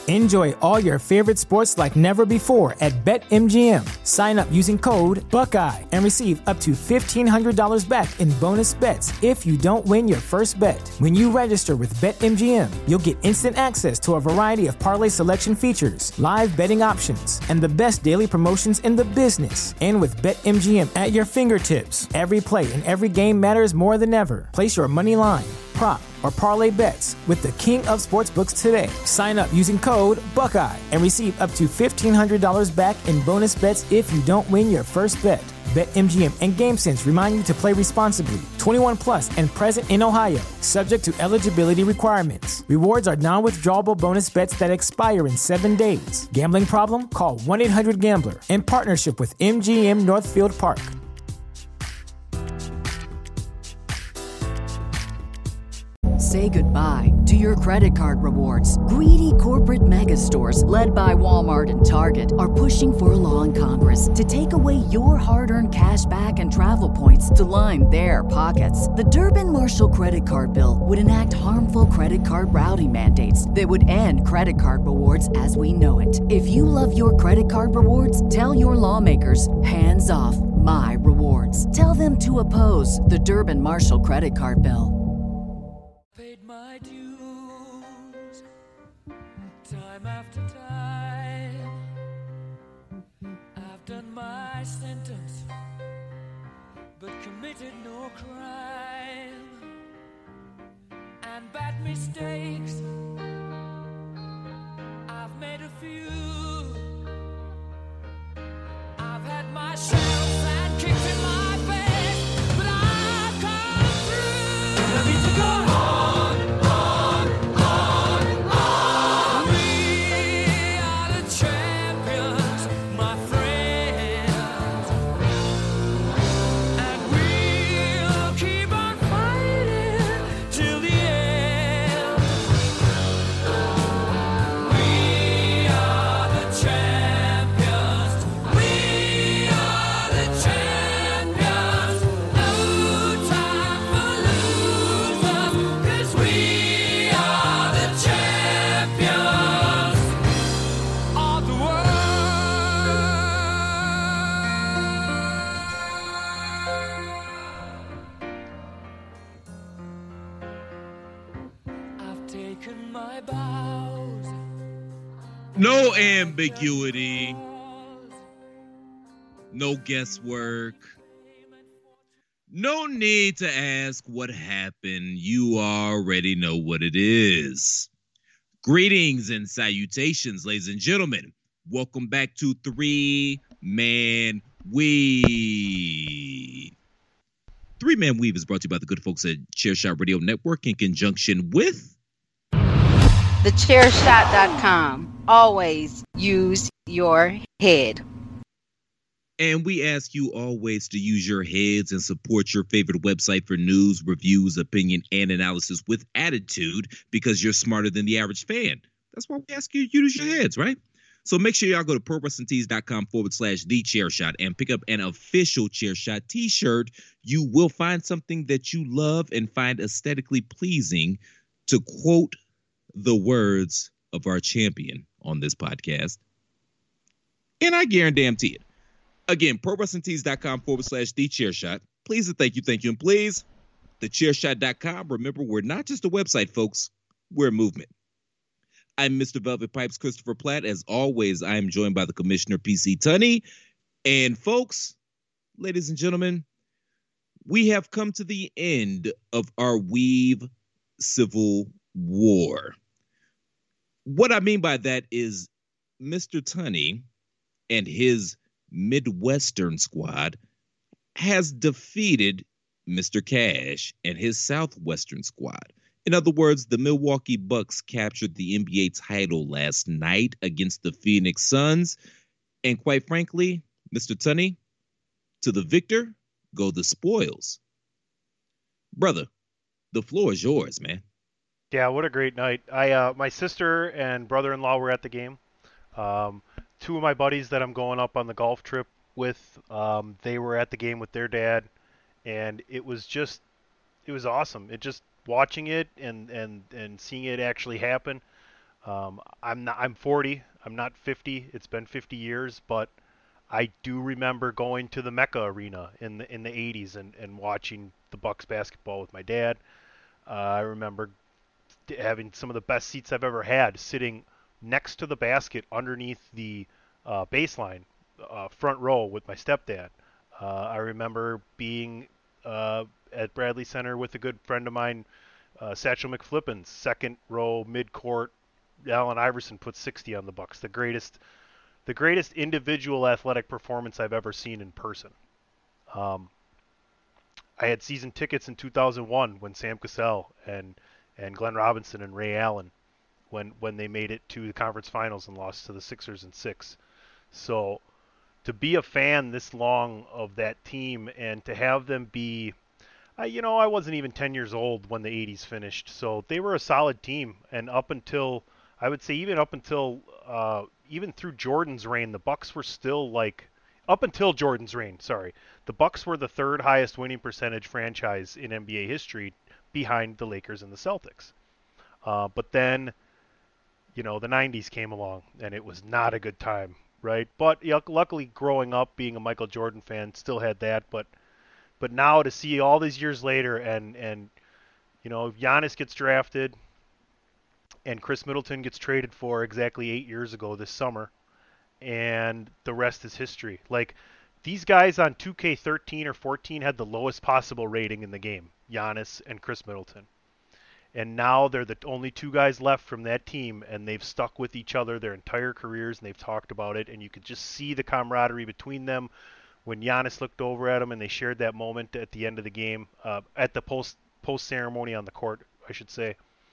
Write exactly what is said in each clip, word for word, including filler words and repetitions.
Enjoy all your favorite sports like never before at BetMGM. Sign up using code Buckeye and receive up to fifteen hundred dollars back in bonus bets if you don't win your first bet. When you register with BetMGM, you'll get instant access to a variety of parlay selection features, live betting options, and the best daily promotions in the business. And with BetMGM at your fingertips, every play and every game matters more than ever. Place your money line, prop, or parlay bets with the king of sportsbooks today. Sign up using code Buckeye and receive up to fifteen hundred dollars back in bonus bets if you don't win your first bet. BetMGM and GameSense remind you to play responsibly. twenty-one plus and present in Ohio, subject to eligibility requirements. Rewards are non-withdrawable bonus bets that expire in seven days. Gambling problem? Call one eight hundred gambler in partnership with M G M Northfield Park. Say goodbye to your credit card rewards. Greedy corporate mega stores, led by Walmart and Target, are pushing for a law in Congress to take away your hard-earned cash back and travel points to line their pockets. The Durbin-Marshall credit card bill would enact harmful credit card routing mandates that would end credit card rewards as we know it. If you love your credit card rewards, tell your lawmakers, hands off my rewards. Tell them to oppose the Durbin-Marshall credit card bill. My dues, time after time, I've done my sentence, but committed no crime, and bad mistakes, I've made a few, I've had my shells and kicked in my face, but I've come through. Let me to go. No ambiguity, no guesswork, no need to ask what happened. You already know what it is. Greetings and salutations, ladies and gentlemen. Welcome back to Three Man Weave. Three Man Weave is brought to you by the good folks at Chairshot Radio Network in conjunction with the chairshot dot com. Always use your head. And we ask you always to use your heads and support your favorite website for news, reviews, opinion, and analysis with attitude, because you're smarter than the average fan. That's why we ask you to use your heads, right? So make sure y'all go to pro wrestling tees dot com forward slash the chair shot and pick up an official Chairshot t-shirt. You will find something that you love and find aesthetically pleasing, to quote the words of our champion on this podcast. And I guarantee it. Again, pro wrestling tees dot com forward slash the chair shot. Please and thank you, thank you, and please. the chair shot dot com. Remember, we're not just a website, folks. We're a movement. I'm Mister Velvet Pipes, Christopher Platt. As always, I am joined by the Commissioner, P C Tunney. And folks, ladies and gentlemen, we have come to the end of our Weave Civil War. What I mean by that is Mister Tunney and his Midwestern squad has defeated Mister Cash and his Southwestern squad. In other words, the Milwaukee Bucks captured the N B A title last night against the Phoenix Suns. And quite frankly, Mister Tunney, to the victor go the spoils. Brother, the floor is yours, man. Yeah, what a great night. I, uh, my sister and brother-in-law were at the game. Um, two of my buddies that I'm going up on the golf trip with, um, they were at the game with their dad. And it was just, it was awesome. It just, watching it and, and, and seeing it actually happen. Um, I'm not. I'm forty. I'm not fifty. It's been fifty years, but I do remember going to the Mecca Arena in the in the eighties and, and watching the Bucks basketball with my dad. Uh, I remember having some of the best seats I've ever had, sitting next to the basket underneath the uh, baseline, uh, front row with my stepdad. Uh, I remember being uh, at Bradley Center with a good friend of mine, uh, Satchel McFlippin, second row mid-court. Allen Iverson put sixty on the Bucks. The greatest, the greatest individual athletic performance I've ever seen in person. Um, I had season tickets in two thousand one when Sam Cassell and and Glenn Robinson and Ray Allen, when when they made it to the conference finals and lost to the Sixers in six. So to be a fan this long of that team and to have them be, uh, you know, I wasn't even ten years old when the eighties finished, so they were a solid team. And up until, I would say even up until, uh, even through Jordan's reign, the Bucks were still like, up until Jordan's reign, sorry, the Bucks were the third highest winning percentage franchise in N B A history, behind the Lakers and the Celtics. Uh, but then, you know, the nineties came along, and it was not a good time, right? But you know, luckily, growing up, being a Michael Jordan fan, still had that. But but now to see all these years later, and, and you know, Giannis gets drafted, and Chris Middleton gets traded for exactly eight years ago this summer, and the rest is history. Like, these guys on two K thirteen or fourteen had the lowest possible rating in the game, Giannis and Chris Middleton. And now they're the only two guys left from that team, and they've stuck with each other their entire careers, and they've talked about it, and you could just see the camaraderie between them when Giannis looked over at him and they shared that moment at the end of the game, uh, at the post post ceremony on the court, I should say.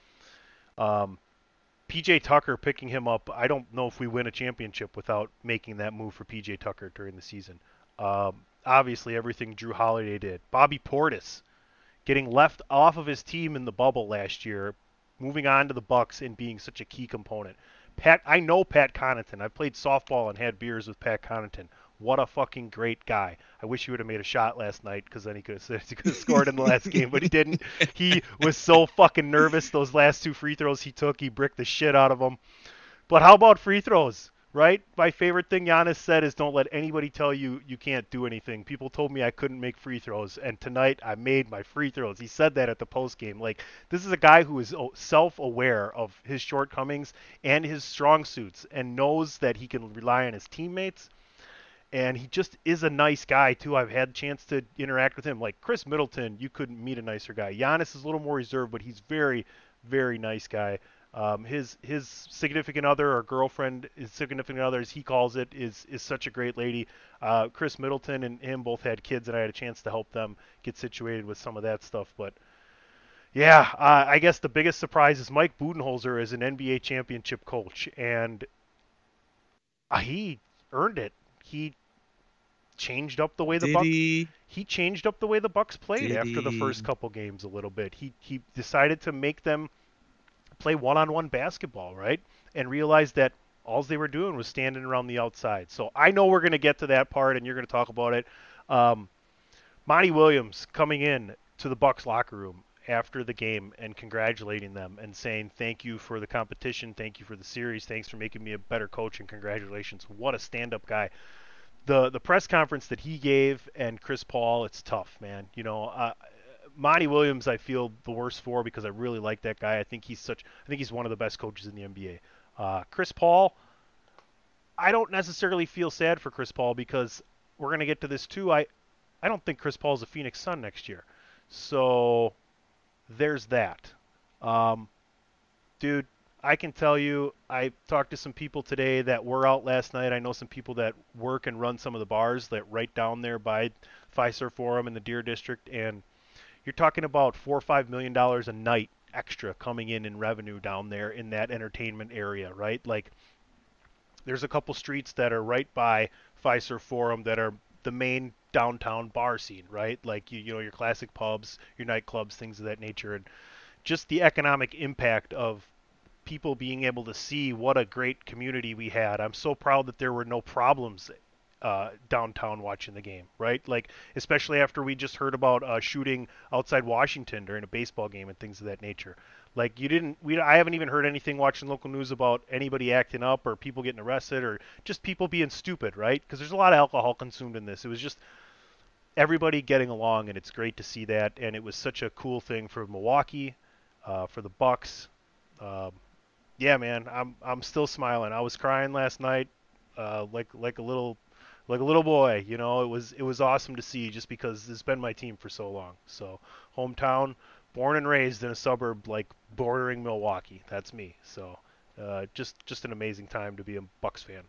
Um, P J Tucker picking him up, I don't know if we win a championship without making that move for P J Tucker during the season. Um, obviously, everything Drew Holiday did. Bobby Portis getting left off of his team in the bubble last year, moving on to the Bucks and being such a key component. Pat, I know Pat Connaughton. I've played softball and had beers with Pat Connaughton. What a fucking great guy. I wish he would have made a shot last night, because then he could have, he could have scored in the last game, but he didn't. He was so fucking nervous those last two free throws he took. He bricked the shit out of them. But how about free throws, right? My favorite thing Giannis said is, don't let anybody tell you you can't do anything. People told me I couldn't make free throws, and tonight I made my free throws. He said that at the post game. Like, this is a guy who is self-aware of his shortcomings and his strong suits and knows that he can rely on his teammates. And he just is a nice guy, too. I've had a chance to interact with him. Like Chris Middleton, you couldn't meet a nicer guy. Giannis is a little more reserved, but he's very, very nice guy. Um, his his significant other or girlfriend, his significant other, as he calls it, is is such a great lady. Uh, Chris Middleton and him both had kids, and I had a chance to help them get situated with some of that stuff. But yeah, uh, I guess the biggest surprise is Mike Budenholzer is an N B A championship coach, and uh, he earned it. He changed up the way the Did Bucks he? he changed up the way the Bucks played Did after the he? first couple games a little bit. He he decided to make them play one-on-one basketball, right? And realized that all they were doing was standing around the outside. So I know we're going to get to that part, and you're going to talk about it. Um, Monty Williams coming in to the Bucks locker room after the game and congratulating them and saying, thank you for the competition, thank you for the series, thanks for making me a better coach, and congratulations. What a stand-up guy. The the press conference that he gave and Chris Paul, it's tough, man. You know, uh, Monty Williams, I feel the worst for, because I really like that guy. I think he's such. I think he's one of the best coaches in the N B A. Uh, Chris Paul, I don't necessarily feel sad for Chris Paul, because we're gonna get to this too. I, I don't think Chris Paul is a Phoenix Sun next year. So there's that. Um, dude, I can tell you, I talked to some people today that were out last night. I know some people that work and run some of the bars that right down there by Fiserv Forum in the Deer District, and you're talking about four or five million dollars a night extra coming in in revenue down there in that entertainment area, right? Like, there's a couple streets that are right by Fiserv Forum that are the main downtown bar scene, right? Like, you, you know, your classic pubs, your nightclubs, things of that nature, and just the economic impact of people being able to see what a great community we had. I'm so proud that there were no problems Uh, downtown watching the game, right? Like, especially after we just heard about uh, shooting outside Washington during a baseball game and things of that nature. Like you didn't, we I haven't even heard anything watching local news about anybody acting up or people getting arrested or just people being stupid, right? Because there's a lot of alcohol consumed in this. It was just everybody getting along, and it's great to see that. And it was such a cool thing for Milwaukee, uh, for the Bucks. Um, yeah, man, I'm I'm still smiling. I was crying last night, uh, like like a little like a little boy. You know, it was it was awesome to see just because it's been my team for so long. So hometown. Born and raised in a suburb like bordering Milwaukee. That's me. So uh, just just an amazing time to be a Bucks fan.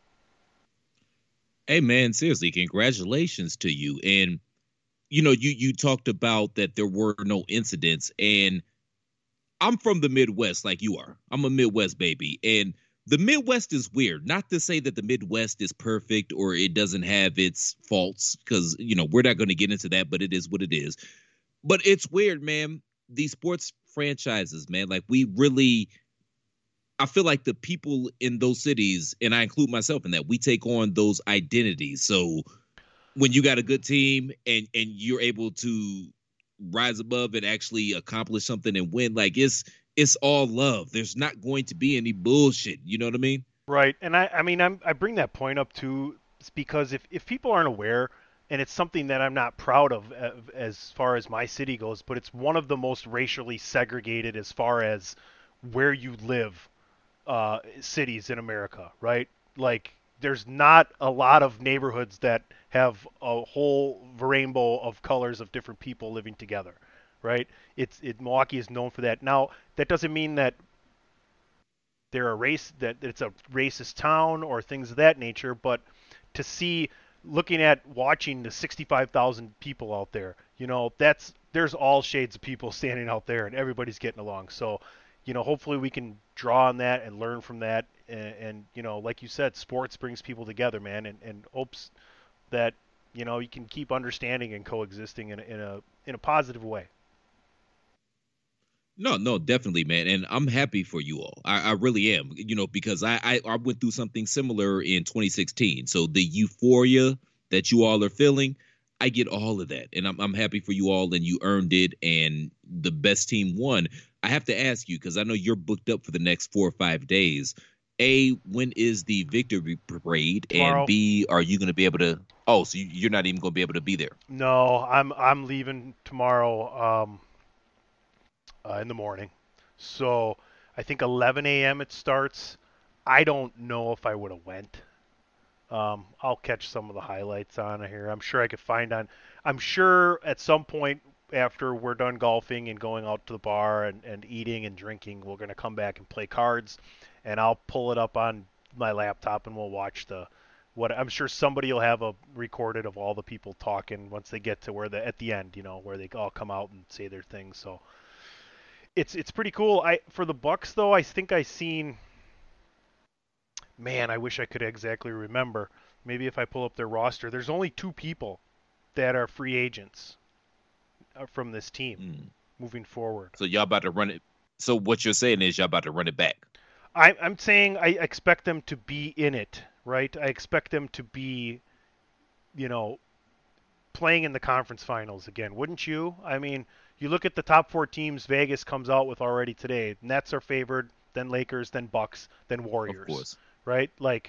Hey, man, seriously, congratulations to you. And, you know, you, you talked about that there were no incidents. And I'm from the Midwest like you are. I'm a Midwest baby. And the Midwest is weird. Not to say that the Midwest is perfect or it doesn't have its faults, because, you know, we're not going to get into that, but it is what it is. But it's weird, man. These sports franchises, man, like we really, I feel like the people in those cities, and I include myself in that, we take on those identities. So when you got a good team and, and you're able to rise above and actually accomplish something and win, like it's, it's all love. There's not going to be any bullshit. You know what I mean? Right. And I, I mean, I'm, I bring that point up too, because if, if people aren't aware, and it's something that I'm not proud of as far as my city goes, but it's one of the most racially segregated as far as where you live uh, cities in America, right? Like, there's not a lot of neighborhoods that have a whole rainbow of colors of different people living together, right? It's it, Milwaukee is known for that. Now, that doesn't mean that they're a race, that it's a racist town or things of that nature, but to see... looking at watching the sixty-five thousand people out there, you know, that's there's all shades of people standing out there and everybody's getting along. So, you know, hopefully we can draw on that and learn from that. And, and you know, like you said, sports brings people together, man, and, and hopes that, you know, you can keep understanding and coexisting in a, in a, in a positive way. No, no, definitely, man. And I'm happy for you all. I, I really am, you know, because I, I, I went through something similar in twenty sixteen. So the euphoria that you all are feeling, I get all of that. And I'm, I'm happy for you all, and you earned it. And the best team won. I have to ask you, because I know you're booked up for the next four or five days. A, when is the victory parade? Tomorrow. And B, are you going to be able to? Oh, so you, you're not even going to be able to be there? No, I'm I'm leaving tomorrow. Um, Uh, in the morning. So I think eleven a.m. it starts. I don't know if I would have went. Um, I'll catch some of the highlights on here. I'm sure I could find on. I'm sure at some point after we're done golfing and going out to the bar and, and eating and drinking, we're going to come back and play cards. And I'll pull it up on my laptop and we'll watch the what I'm sure somebody will have a recorded of all the people talking once they get to where the at the end, you know, where they all come out and say their things. So It's it's pretty cool. I for the Bucks though, I think I seen. Man, I wish I could exactly remember. Maybe if I pull up their roster, there's only two people that are free agents from this team mm. moving forward. So y'all about to run it. So what you're saying is y'all about to run it back. I, I'm saying I expect them to be in it, right? I expect them to be, you know, playing in the conference finals again. Wouldn't you? I mean. You look at the top four teams Vegas comes out with already today. Nets are favored, then Lakers, then Bucks, then Warriors. Of course. Right? Like,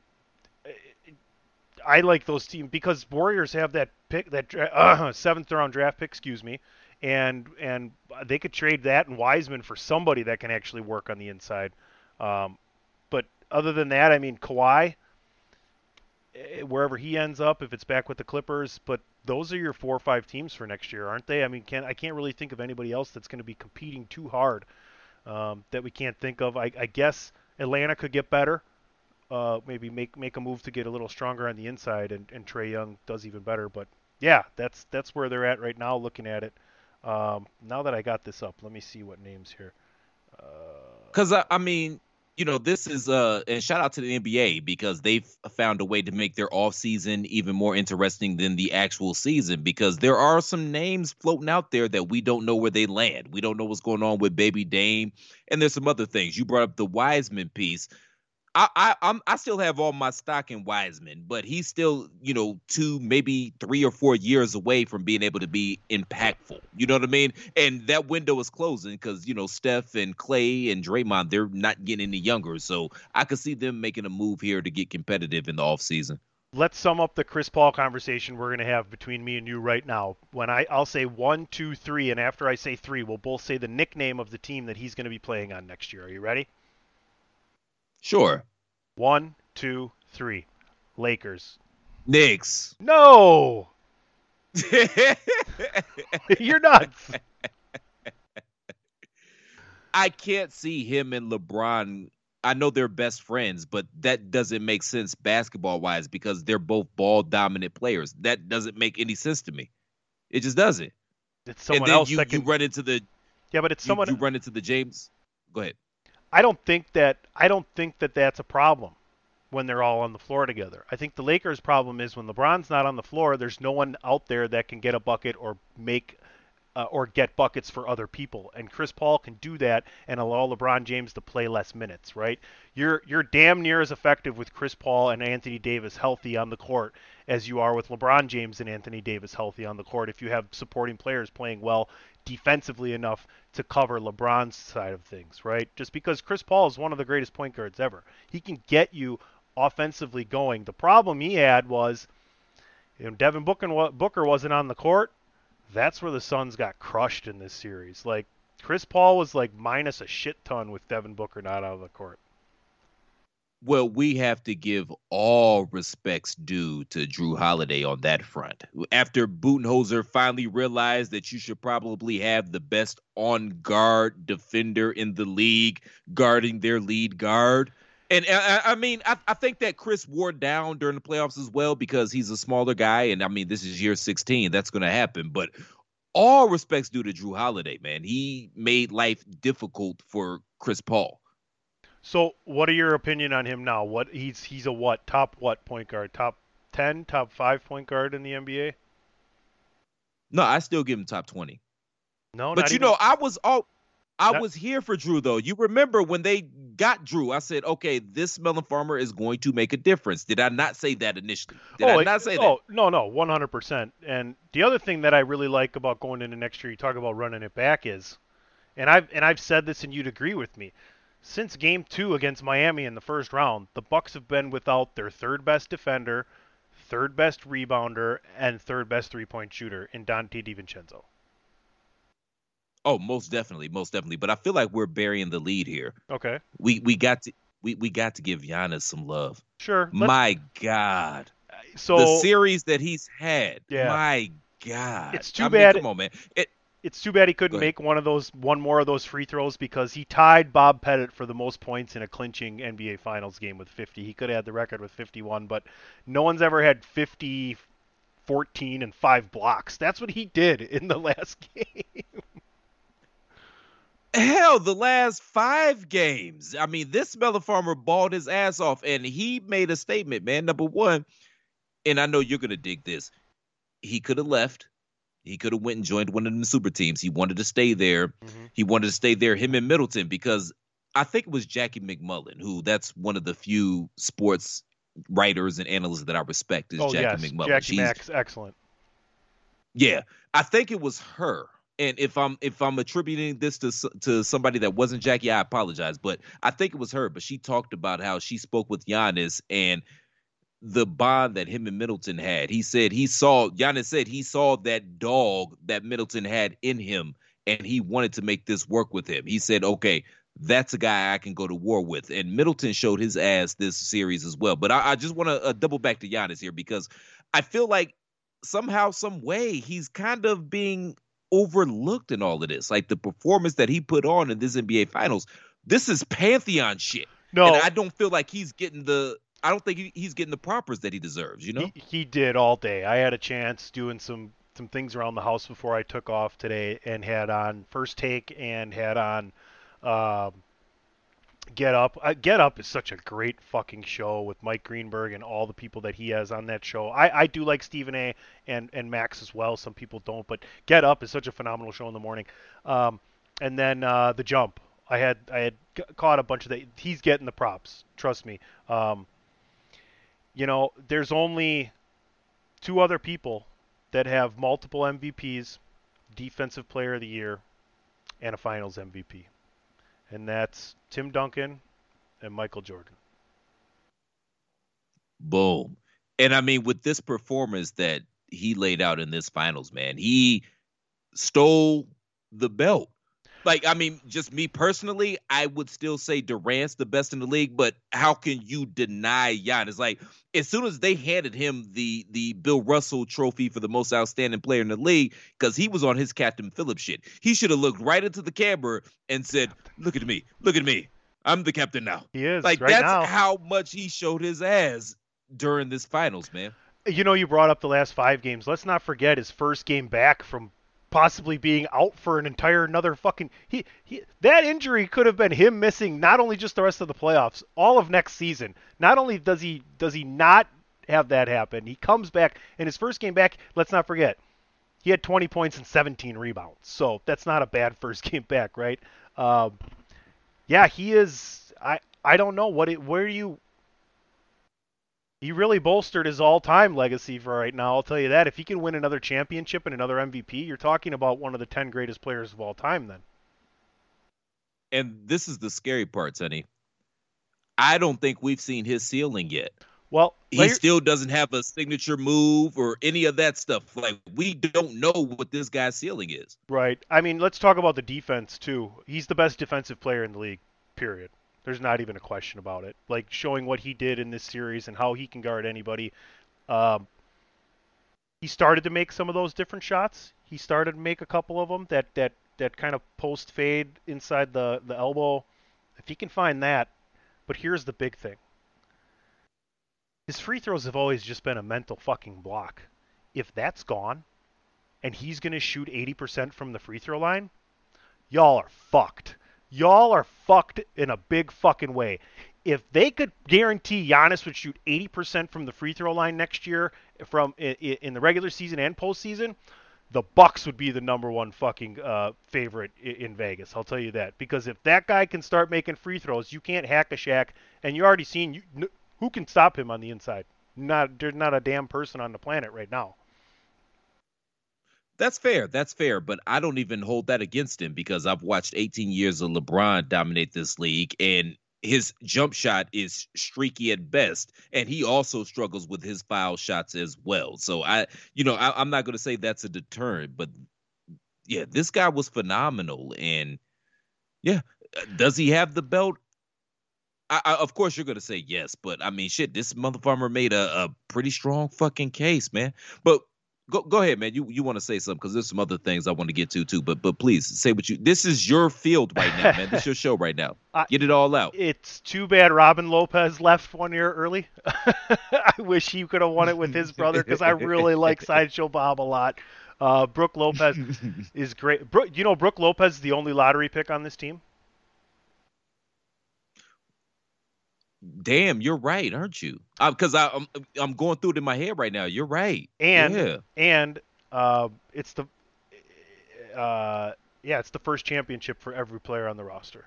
I like those teams because Warriors have that pick, that uh, seventh round draft pick, excuse me, and and they could trade that and Wiseman for somebody that can actually work on the inside. Um, but other than that, I mean, Kawhi, wherever he ends up, if it's back with the Clippers, but those are your four or five teams for next year, aren't they? I mean, can I can't really think of anybody else that's going to be competing too hard um, that we can't think of. I, I guess Atlanta could get better, uh, maybe make make a move to get a little stronger on the inside, and, and Trae Young does even better. But yeah, that's that's where they're at right now. Looking at it, um, now that I got this up, let me see what names here. Because uh, I, I mean. You know, this is uh, and shout out to the N B A because they've found a way to make their offseason even more interesting than the actual season, because there are some names floating out there that we don't know where they land. We don't know what's going on with Baby Dame, and there's some other things. You brought up the Wiseman piece. I, I I'm I still have all my stock in Wiseman, but he's still, you know, two, maybe three or four years away from being able to be impactful. You know what I mean? And that window is closing because, you know, Steph and Clay and Draymond, they're not getting any younger. So I could see them making a move here to get competitive in the offseason. Let's sum up the Chris Paul conversation we're going to have between me and you right now. When I, I'll say one, two, three, and after I say three, we'll both say the nickname of the team that he's going to be playing on next year. Are you ready? Sure. One, two, three. Lakers. Knicks. No! You're nuts. I can't see him and LeBron. I know they're best friends, but that doesn't make sense basketball-wise because they're both ball-dominant players. That doesn't make any sense to me. It just doesn't. It's someone and then else you, that can... you run into the Yeah, but it's you, someone you run into the James. Go ahead. I don't think that I don't think that that's a problem when they're all on the floor together. I think the Lakers' problem is when LeBron's not on the floor, there's no one out there that can get a bucket or make uh, or get buckets for other people. And Chris Paul can do that and allow LeBron James to play less minutes, right? You're you're damn near as effective with Chris Paul and Anthony Davis healthy on the court as you are with LeBron James and Anthony Davis healthy on the court if you have supporting players playing well defensively enough to cover LeBron's side of things, right? Just because Chris Paul is one of the greatest point guards ever. He can get you offensively going. The problem he had was, you know, Devin Booker, Booker wasn't on the court. That's where the Suns got crushed in this series. Like, Chris Paul was like minus a shit ton with Devin Booker not out of the court. Well, we have to give all respects due to Drew Holiday on that front. After Budenholzer finally realized that you should probably have the best on-guard defender in the league guarding their lead guard. And I, I mean, I, I think that Chris wore down during the playoffs as well because he's a smaller guy. And I mean, this is year sixteen. That's going to happen. But all respects due to Drew Holiday, man. He made life difficult for Chris Paul. So, what are your opinion on him now? What he's he's a what top what point guard? Top ten, top five point guard in the N B A? No, I still give him top twenty. No, but not you even... know, I was all I Not... was here for Drew though. You remember when they got Drew? I said, okay, this Melon Farmer is going to make a difference. Did I not say that initially? Did oh, I not say oh, that? no, no, one hundred percent. And the other thing that I really like about going into next year, you talk about running it back, is, and I've and I've said this, and you'd agree with me. Since game two against Miami in the first round, the Bucks have been without their third best defender, third best rebounder, and third best three-point shooter in Dante DiVincenzo. Oh, most definitely, most definitely. But I feel like we're burying the lead here. Okay. We we got to we, we got to give Giannis some love. Sure. My God. So the series that he's had. Yeah. My God. It's too I bad. Mean, come on, man. It, It's too bad he couldn't make one of those, one more of those free throws because he tied Bob Pettit for the most points in a clinching N B A Finals game with fifty. He could have had the record with fifty-one, but no one's ever had fifty, fourteen, and five blocks. That's what he did in the last game. Hell, the last five games. I mean, this Melon Farmer balled his ass off, and he made a statement, man. Number one, and I know you're going to dig this, he could have left. He could have went and joined one of them super teams. He wanted to stay there. Mm-hmm. He wanted to stay there, him and Middleton, because I think it was Jackie McMullen, who that's one of the few sports writers and analysts that I respect is oh, Jackie yes. McMullen. Jackie She's, Max, excellent. Yeah, I think it was her. And if I'm if I'm attributing this to to somebody that wasn't Jackie, I apologize. But I think it was her. But she talked about how she spoke with Giannis and the bond that him and Middleton had. He said he saw, Giannis said he saw that dog that Middleton had in him, and he wanted to make this work with him. He said, okay, that's a guy I can go to war with. And Middleton showed his ass this series as well. But I, I just want to uh, double back to Giannis here because I feel like somehow, some way, he's kind of being overlooked in all of this. Like the performance that he put on in this N B A Finals, this is Pantheon shit. No, and I don't feel like he's getting the I don't think he, he's getting the propers that he deserves, you know? He, he did all day. I had a chance doing some, some things around the house before I took off today and had on First Take and had on um, Get Up. Uh, Get Up is such a great fucking show with Mike Greenberg and all the people that he has on that show. I, I do like Stephen A. and, and Max as well. Some people don't, but Get Up is such a phenomenal show in the morning. Um, and then uh, The Jump. I had I had c- caught a bunch of that. He's getting the props. Trust me. Um, you know, there's only two other people that have multiple M V Ps, Defensive Player of the Year, and a Finals M V P, and that's Tim Duncan and Michael Jordan. Boom. And I mean, with this performance that he laid out in this finals, man, he stole the belt. Like, I mean, just me personally, I would still say Durant's the best in the league, but how can you deny Giannis? Like, as soon as they handed him the the Bill Russell trophy for the most outstanding player in the league, because he was on his Captain Phillips shit, he should have looked right into the camera and said, look at me, look at me. I'm the captain now. He is, like, right that's now. how much he showed his ass during this finals, man. You know, you brought up the last five games. Let's not forget his first game back from possibly being out for an entire another fucking he, he that injury could have been him missing not only just the rest of the playoffs, all of next season. Not only does he does he not have that happen, he comes back in his first game back. Let's not forget, he had twenty points and seventeen rebounds. So that's not a bad first game back, right? Um, yeah, he is. I I don't know what it. Where you. He really bolstered his all-time legacy for right now. I'll tell you that. If he can win another championship and another M V P, you're talking about one of the ten greatest players of all time. Then. And this is the scary part, Sonny. I don't think we've seen his ceiling yet. Well, he later- still doesn't have a signature move or any of that stuff. Like, we don't know what this guy's ceiling is. Right. I mean, let's talk about the defense, too. He's the best defensive player in the league, period. There's not even a question about it. Like, showing what he did in this series and how he can guard anybody. Um, he started to make some of those different shots. He started to make a couple of them that, that, that kind of post fade inside the, the elbow. If he can find that. But here's the big thing. His free throws have always just been a mental fucking block. If that's gone, and he's going to shoot eighty percent from the free throw line, y'all are fucked. Y'all are fucked in a big fucking way. If they could guarantee Giannis would shoot eighty percent from the free throw line next year from in, in the regular season and postseason, the Bucks would be the number one fucking uh, favorite in, in Vegas. I'll tell you that. Because if that guy can start making free throws, you can't hack a Shaq, and you already seen you, n- who can stop him on the inside. Not There's not a damn person on the planet right now. That's fair. That's fair. But I don't even hold that against him because I've watched eighteen years of LeBron dominate this league, and his jump shot is streaky at best. And he also struggles with his foul shots as well. So I, you know, I, I'm not going to say that's a deterrent, but yeah, this guy was phenomenal. And yeah, does he have the belt? I, I, of course you're going to say yes, but I mean, shit, this motherfucker made a, a pretty strong fucking case, man. But Go go ahead, man. You you want to say something because there's some other things I want to get to too. But but please say what you. This is your field right now, man. This is your show right now. Get it all out. It's too bad Robin Lopez left one year early. I wish he could have won it with his brother because I really like Sideshow Bob a lot. Uh, Brooke Lopez is great. Brooke, you know, Brooke Lopez is the only lottery pick on this team. Damn, you're right, aren't you? Because uh, I'm I'm going through it in my head right now. You're right. And yeah. and uh, it's the uh, yeah, it's the first championship for every player on the roster.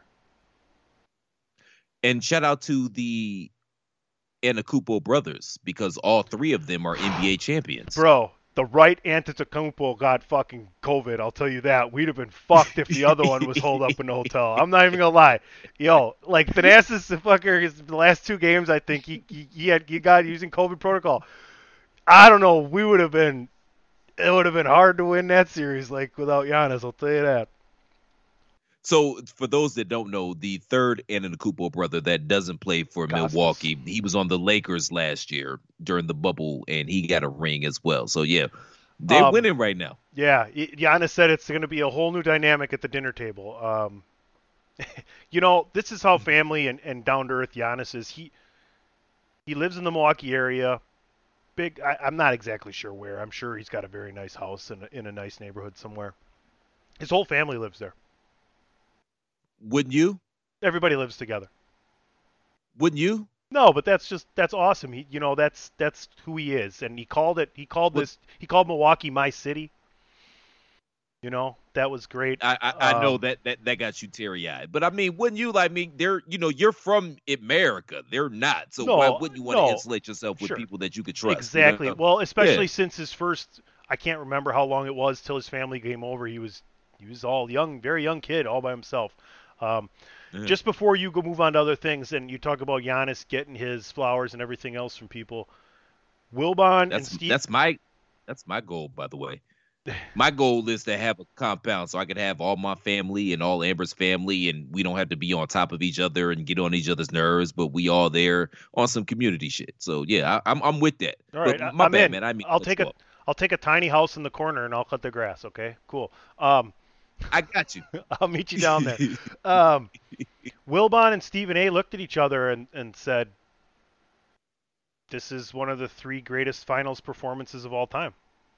And shout out to the Antetokounmpo brothers because all three of them are N B A champions. Bro, the right Antetokounmpo got fucking COVID. I'll tell you that. We'd have been fucked if the other one was holed up in the hotel. I'm not even gonna lie. Yo, like Thanasis fucker, his the last two games, I think he he, he had he got using COVID protocol. I don't know. We would have been. It would have been hard to win that series, like without Giannis. I'll tell you that. So, for those that don't know, the third Antetokounmpo brother that doesn't play for Costas. Milwaukee, he was on the Lakers last year during the bubble, and he got a ring as well. So, yeah, they're Um, winning right now. Yeah, Y- Giannis said it's going to be a whole new dynamic at the dinner table. Um, you know, this is how family and, and down to earth Giannis is. He he lives in the Milwaukee area. Big. I, I'm not exactly sure where. I'm sure he's got a very nice house in a, in a nice neighborhood somewhere. His whole family lives there. Wouldn't you? Everybody lives together. Wouldn't you? No, but that's just that's awesome. He, you know, that's that's who he is, and he called it. He called What- this. He called Milwaukee my city. You know, That was great. I, I, I know Um, that, that that got you teary eyed, but I mean, wouldn't you like me? They're you know you're from America, they're not. So why No, wouldn't you want to no, insulate yourself with sure. people that you could trust? Exactly. You know? Well, especially Yeah. since his first, I can't remember how long it was till his family came over. He was he was all young, very young kid, all by himself. Um, Yeah. just before you go move on to other things, and you talk about Giannis getting his flowers and everything else from people, Wilbon and That's Steve. that's my that's my goal, by the way. My goal is to have a compound so I could have all my family and all Amber's family, and we don't have to be on top of each other and get on each other's nerves, but we all there on some community shit. So yeah, I, I'm I'm with that. All right, But I- my I'm bad, in. man. I mean, I'll let's take a go. I'll take a tiny house in the corner and I'll cut the grass. Okay, cool. Um, I got you. I'll meet you down there. Um, Wilbon and Stephen A. looked at each other and, and said, "This is one of the three greatest finals performances of all time."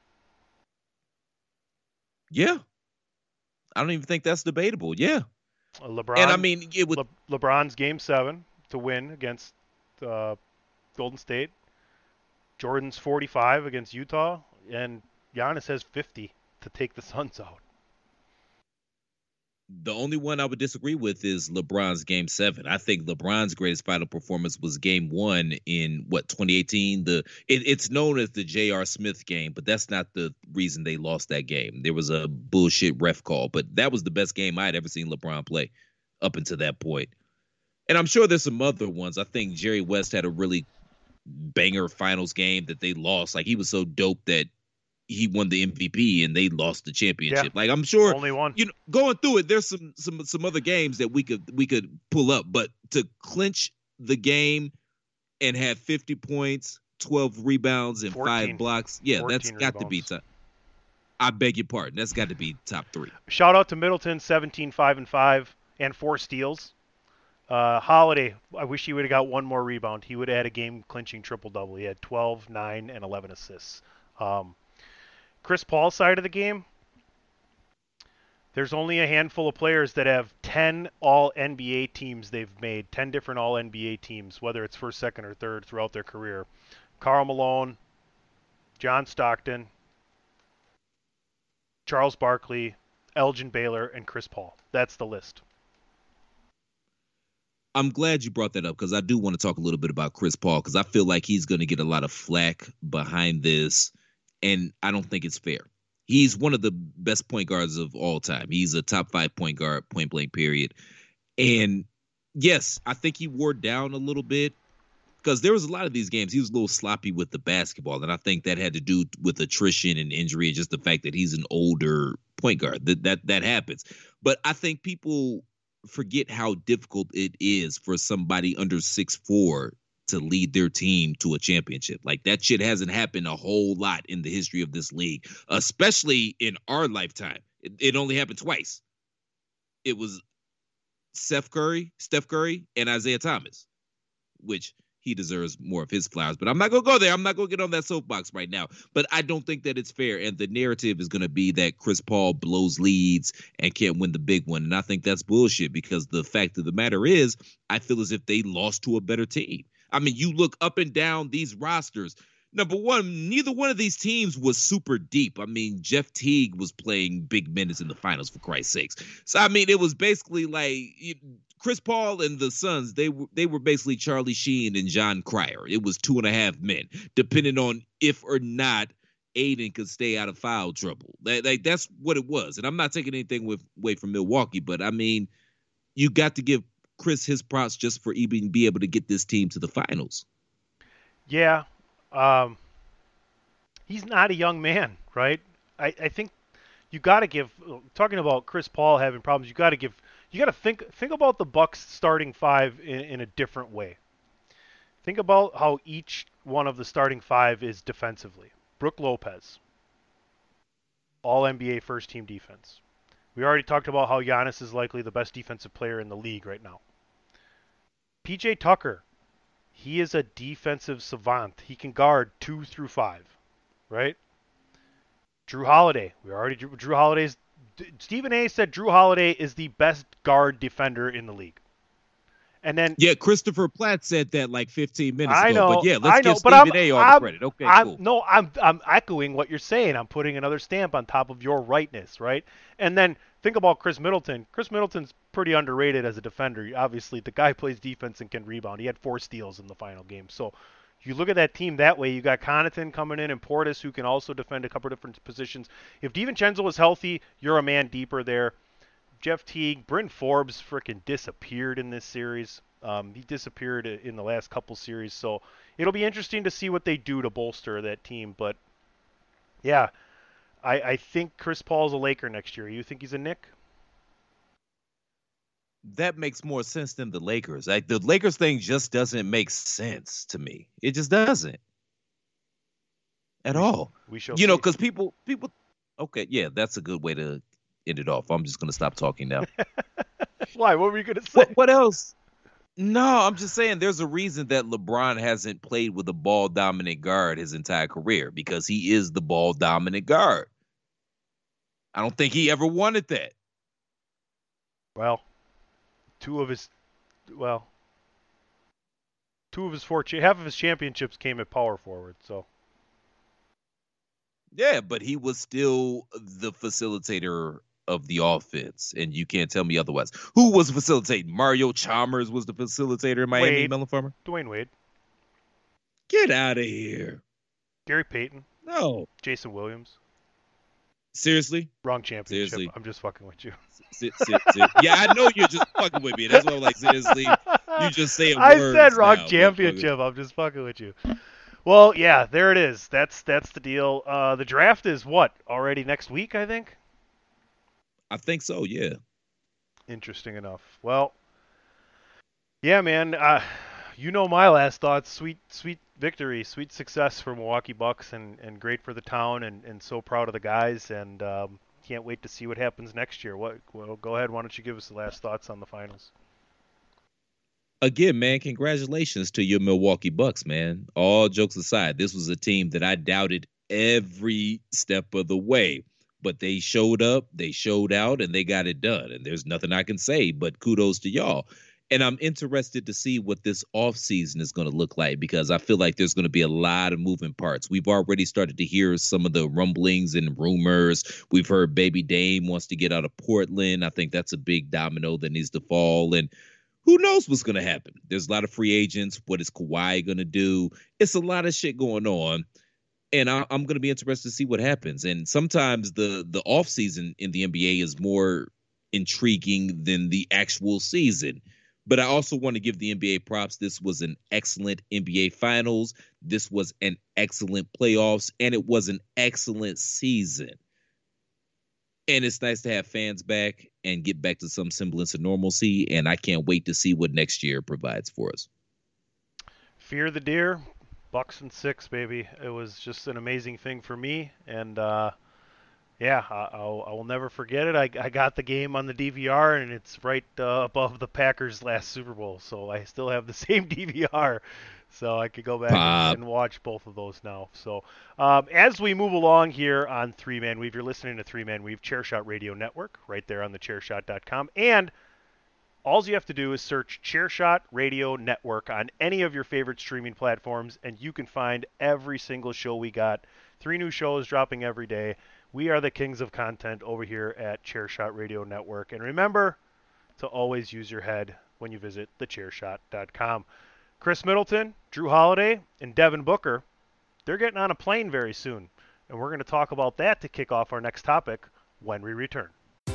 Yeah, I don't even think that's debatable. Yeah, Uh, LeBron and I mean, it would. Le- LeBron's game seven to win against uh, Golden State. Jordan's forty-five against Utah, and Giannis has fifty to take the Suns out. The only one I would disagree with is LeBron's game seven. I think LeBron's greatest final performance was game one in what twenty eighteen. The it, it's known as the J R. Smith game, but that's not the reason they lost that game. There was a bullshit ref call, but that was the best game I had ever seen LeBron play up until that point. And I'm sure there's some other ones. I think Jerry West had a really banger finals game that they lost. Like he was so dope that he won the M V P and they lost the championship. Yeah. Like I'm sure Only one. you know, going through it, there's some some some other games that we could we could pull up, but to clinch the game and have fifty points, twelve rebounds, and fourteen. five blocks, yeah, that's fourteen got to be rebounds. top. I beg your pardon, that's got to be top three. Shout out to Middleton, seventeen, five, and five, and four steals. Uh, Holiday, I wish he would have got one more rebound. He would have had a game-clinching triple-double. He had twelve, nine, and eleven assists. Um, Chris Paul's side of the game, there's only a handful of players that have ten all-N B A teams they've made, ten different all-N B A teams, whether it's first, second, or third throughout their career. Karl Malone, John Stockton, Charles Barkley, Elgin Baylor, and Chris Paul. That's the list. I'm glad you brought that up because I do want to talk a little bit about Chris Paul because I feel like he's going to get a lot of flack behind this, and I don't think it's fair. He's one of the best point guards of all time. He's a top five point guard, point blank, period. And yes, I think he wore down a little bit because there was a lot of these games. He was a little sloppy with the basketball, and I think that had to do with attrition and injury and just the fact that he's an older point guard. That that that happens. But I think people forget how difficult it is for somebody under six foot four to lead their team to a championship. Like that shit hasn't happened a whole lot in the history of this league, especially in our lifetime. It, it only happened twice. It was Steph Curry, Steph Curry, and Isaiah Thomas, which he deserves more of his flowers. But I'm not going to go there. I'm not going to get on that soapbox right now. But I don't think that it's fair. And the narrative is going to be that Chris Paul blows leads and can't win the big one. And I think that's bullshit because the fact of the matter is, I feel as if they lost to a better team. I mean, you look up and down these rosters. Number one, neither one of these teams was super deep. I mean, Jeff Teague was playing big minutes in the finals, for Christ's sakes. So, I mean, it was basically like Chris Paul and the Suns, they were they were basically Charlie Sheen and John Cryer. It was two and a half men, depending on if or not Aiden could stay out of foul trouble. Like, like that's what it was. And I'm not taking anything with, away from Milwaukee, but, I mean, you got to give Chris his props just for even be able to get this team to the finals. Yeah. Um, he's not a young man, right? I, I think you got to give, talking about Chris Paul having problems, you got to give, you got to think think about the Bucks starting five in, in a different way. Think about how each one of the starting five is defensively. Brook Lopez, all N B A first team defense. We already talked about how Giannis is likely the best defensive player in the league right now. P J Tucker, he is a defensive savant. He can guard two through five, right? Drew Holiday, we already Drew, Drew Holiday's. Stephen A. said Drew Holiday is the best guard defender in the league. And then yeah, Christopher Platt said that like fifteen minutes I ago. know, But yeah, let's I know, give but Stephen I'm, A all I'm, the credit. Okay, I'm, cool. No, I'm I'm I'm echoing what you're saying. I'm putting another stamp on top of your rightness, right? And then think about Chris Middleton. Chris Middleton's pretty underrated as a defender. Obviously, the guy plays defense and can rebound. He had four steals in the final game. So you look at that team that way. You got Connaughton coming in and Portis, who can also defend a couple different positions. If DiVincenzo was healthy, you're a man deeper there. Jeff Teague, Bryn Forbes freaking disappeared in this series. Um, he disappeared in the last couple series, so it'll be interesting to see what they do to bolster that team. But yeah, I, I think Chris Paul's a Laker next year. You think he's a Knick? That makes more sense than the Lakers. Like the Lakers thing just doesn't make sense to me. It just doesn't at all. We shall, you know, see. because people, people. Okay, yeah, that's a good way to end it off. I'm just gonna stop talking now. Why? What were you gonna say? What, what else? No, I'm just saying there's a reason that LeBron hasn't played with a ball dominant guard his entire career because he is the ball dominant guard. I don't think he ever wanted that. Well, two of his, well, two of his four, half of his championships came at power forward. So. Yeah, but he was still the facilitator of the offense, and you can't tell me otherwise. Who was facilitating? Mario Chalmers was the facilitator in Miami, Wade. Melon Farmer? Dwayne Wade. Get out of here. Gary Payton. No. Jason Williams. Seriously? Wrong championship. Seriously? I'm just fucking with you. Sit, sit, sit. Yeah, I know you're just fucking with me. That's why I'm like, seriously? You just saying I words said wrong now, championship. I'm just fucking with you. Well, yeah, there it is. That's that's the deal. Uh, the draft is what? Already next week, I think? I think so, yeah. Interesting enough. Well, yeah, man. Uh, you know my last thoughts. Sweet, sweet victory, sweet success for Milwaukee Bucks, and, and great for the town, and, and so proud of the guys, and um, can't wait to see what happens next year. What? Well, go ahead. Why don't you give us the last thoughts on the finals? Again, man, congratulations to your Milwaukee Bucks, man. All jokes aside, this was a team that I doubted every step of the way. But they showed up, they showed out, and they got it done. And there's nothing I can say but kudos to y'all. And I'm interested to see what this offseason is going to look like because I feel like there's going to be a lot of moving parts. We've already started to hear some of the rumblings and rumors. We've heard Baby Dame wants to get out of Portland. I think that's a big domino that needs to fall. And who knows what's going to happen? There's a lot of free agents. What is Kawhi going to do? It's a lot of shit going on. And I, I'm going to be interested to see what happens. And sometimes the the offseason in the N B A is more intriguing than the actual season. But I also want to give the N B A props. This was an excellent N B A Finals. This was an excellent playoffs. And it was an excellent season. And it's nice to have fans back and get back to some semblance of normalcy. And I can't wait to see what next year provides for us. Fear the deer. Bucks and six, baby. It was just an amazing thing for me, and uh, yeah, I, I'll, I will never forget it. I, I got the game on the D V R, and it's right uh, above the Packers' last Super Bowl, so I still have the same D V R, so I could go back and, and watch both of those now. So um, as we move along here on Three Man Weave, you're listening to Three Man Weave Chairshot Radio Network, right there on the chairshot dot com, and all you have to do is search Chairshot Radio Network on any of your favorite streaming platforms, and you can find every single show we got. Three new shows dropping every day. We are the kings of content over here at Chairshot Radio Network. And remember to always use your head when you visit the chairshot dot com. Chris Middleton, Drew Holiday, and Devin Booker, they're getting on a plane very soon. And we're going to talk about that to kick off our next topic when we return.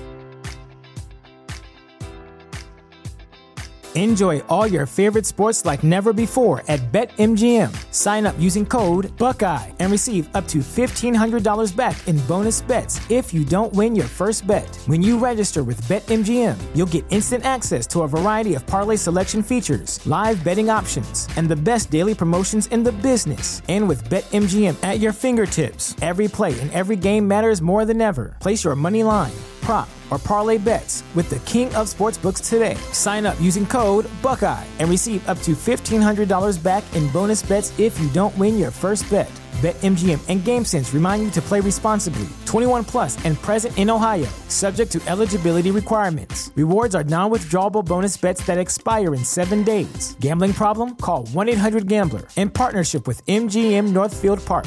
Enjoy all your favorite sports like never before at BetMGM. Sign up using code Buckeye and receive up to fifteen hundred dollars back in bonus bets if you don't win your first bet. When you register with BetMGM, you'll get instant access to a variety of parlay selection features, live betting options, and the best daily promotions in the business. And with BetMGM at your fingertips, every play and every game matters more than ever. Place your money line, prop, or parlay bets with the king of sportsbooks today. Sign up using code Buckeye and receive up to fifteen hundred dollars back in bonus bets if you don't win your first bet. BetMGM and GameSense remind you to play responsibly. twenty-one plus and present in Ohio, subject to eligibility requirements. Rewards are non-withdrawable bonus bets that expire in seven days. Gambling problem? Call one eight hundred gambler in partnership with M G M Northfield Park.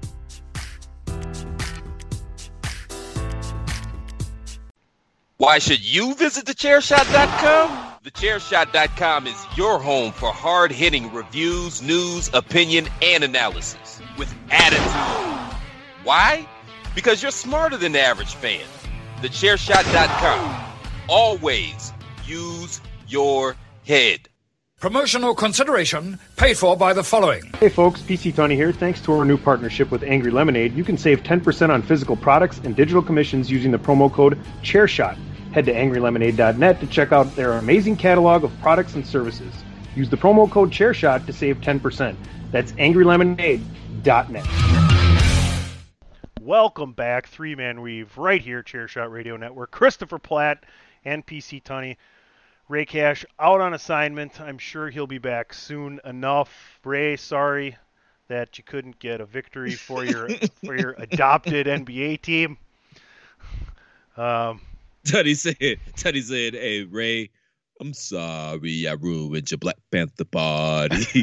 Why should you visit the chair shot dot com? the chair shot dot com is your home for hard-hitting reviews, news, opinion, and analysis with attitude. Why? Because you're smarter than the average fan. the chair shot dot com. Always use your head. Promotional consideration paid for by the following. Hey folks, P C Tony here. Thanks to our new partnership with Angry Lemonade, you can save ten percent on physical products and digital commissions using the promo code ChairShot. Head to angry lemonade dot net to check out their amazing catalog of products and services. Use the promo code ChairShot to save ten percent. That's angry lemonade dot net. Welcome back, Three-Man Weave, right here, Chairshot Radio Network. Christopher Platt and P C Tunney. Ray Cash out on assignment. I'm sure he'll be back soon enough. Ray, sorry that you couldn't get a victory for your for your adopted N B A team. Um, Teddy said, Teddy said, hey, Ray, I'm sorry I ruined your Black Panther party.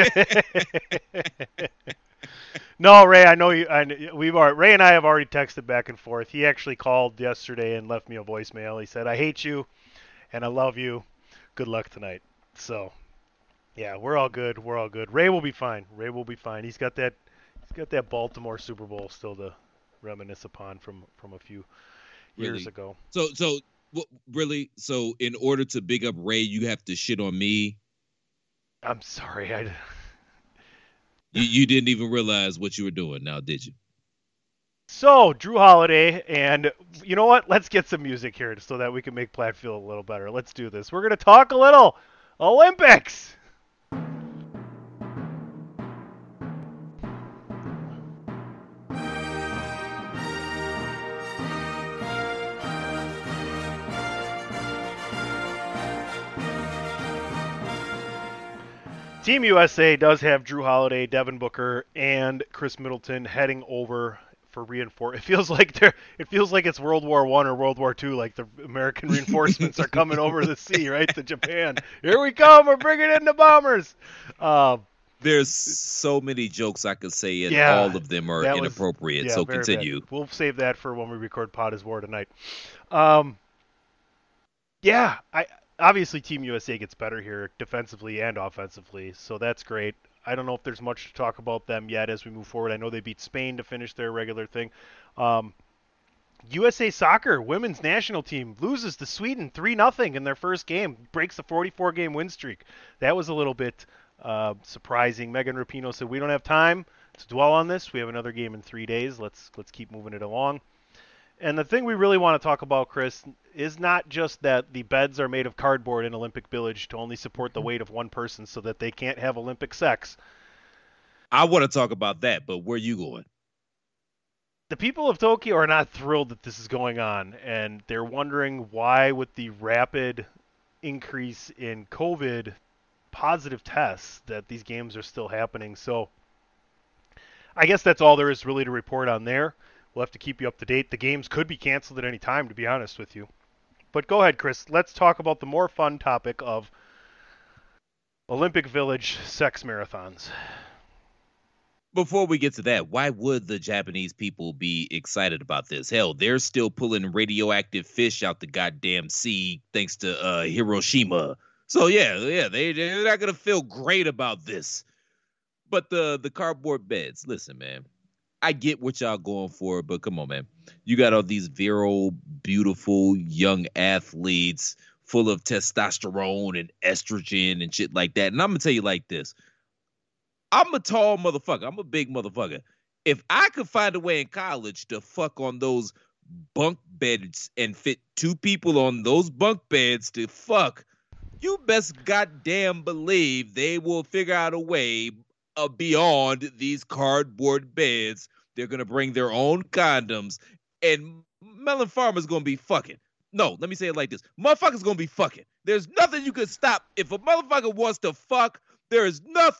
No, Ray, I know you. I, we've already, Ray and I have already texted back and forth. He actually called yesterday and left me a voicemail. He said, I hate you. And I love you. Good luck tonight. So, yeah, we're all good. We're all good. Ray will be fine. Ray will be fine. He's got that. He's got that Baltimore Super Bowl still to reminisce upon from, from a few years really? ago. So, so w- really, so in order to big up Ray, you have to shit on me. I'm sorry. I. You, you didn't even realize what you were doing. Now, did you? So, Drew Holiday, and you know what? Let's get some music here so that we can make Platt feel a little better. Let's do this. We're going to talk a little Olympics. Team U S A does have Drew Holiday, Devin Booker, and Chris Middleton heading over for reinforce. It feels like they're. It feels like it's World War One or World War Two. Like the American reinforcements are coming over the sea, right, to Japan. Here we come. We're bringing in the bombers. Uh, There's so many jokes I could say, and Yeah, all of them are that was- inappropriate. yeah, so very continue. bad. We'll save that for when we record Pod is War tonight. Um, yeah, I obviously Team U S A gets better here defensively and offensively, so that's great. I don't know if there's much to talk about them yet as we move forward. I know they beat Spain to finish their regular thing. Um, U S A Soccer women's national team loses to Sweden three nothing in their first game, breaks the forty-four game win streak. That was a little bit uh, surprising. Megan Rapinoe said, "We don't have time to dwell on this. We have another game in three days. Let's let's keep moving it along." And the thing we really want to talk about, Chris, is not just that the beds are made of cardboard in Olympic Village to only support the weight of one person so that they can't have Olympic sex. I want to talk about that, but where are you going? The people of Tokyo are not thrilled that this is going on, and they're wondering why, with the rapid increase in COVID positive tests, that these games are still happening. So I guess that's all there is really to report on there. We'll have to keep you up to date. The games could be canceled at any time, to be honest with you. But go ahead, Chris. Let's talk about the more fun topic of Olympic Village sex marathons. Before we get to that, why would the Japanese people be excited about this? Hell, they're still pulling radioactive fish out the goddamn sea thanks to uh, Hiroshima. So yeah, yeah, they they're not gonna feel great about this. But the the cardboard beds, listen, man. I get what y'all going for, but come on, man. You got all these virile, beautiful, young athletes full of testosterone and estrogen and shit like that. And I'm going to tell you like this. I'm a tall motherfucker. I'm a big motherfucker. If I could find a way in college to fuck on those bunk beds and fit two people on those bunk beds to fuck, you best goddamn believe they will figure out a way Uh, beyond these cardboard beds. They're going to bring their own condoms, and Melon Farmer's going to be fucking. No, let me say it like this. Motherfucker's going to be fucking. There's nothing you can stop. If a motherfucker wants to fuck, there is nothing